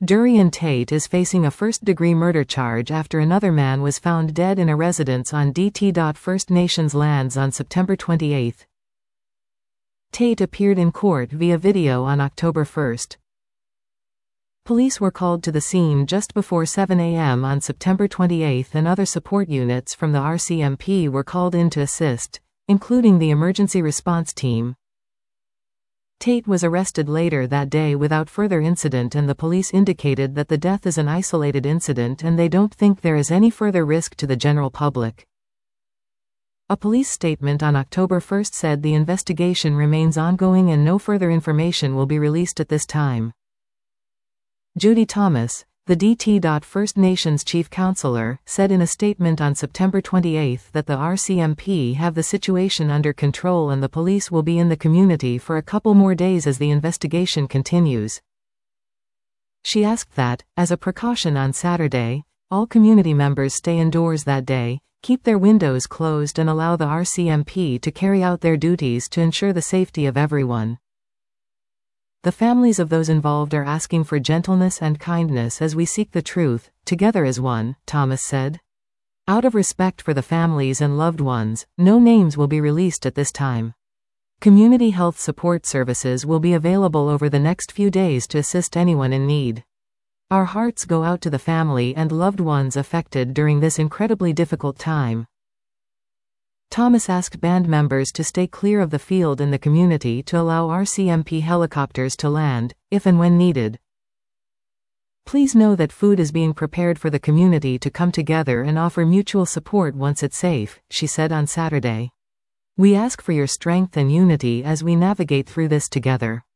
Durian Tate is facing a first-degree murder charge after another man was found dead in a residence on DT. First Nations lands on September 28. Tate appeared in court via video on October 1. Police were called to the scene just before 7 a.m. on September 28 and other support units from the RCMP were called in to assist, including the emergency response team. Tate was arrested later that day without further incident, and the police indicated that the death is an isolated incident and they don't think there is any further risk to the general public. A police statement on October 1 said the investigation remains ongoing and no further information will be released at this time. Judy Thomas, the DT. First Nations Chief Counselor, said in a statement on September 28 that the RCMP have the situation under control and the police will be in the community for a couple more days as the investigation continues. She asked that, as a precaution on Saturday, all community members stay indoors that day, keep their windows closed and allow the RCMP to carry out their duties to ensure the safety of everyone. The families of those involved are asking for gentleness and kindness as we seek the truth, together as one, Thomas said. Out of respect for the families and loved ones, no names will be released at this time. Community health support services will be available over the next few days to assist anyone in need. Our hearts go out to the family and loved ones affected during this incredibly difficult time. Thomas asked band members to stay clear of the field in the community to allow RCMP helicopters to land, if and when needed. Please know that food is being prepared for the community to come together and offer mutual support once it's safe, she said on Saturday. We ask for your strength and unity as we navigate through this together.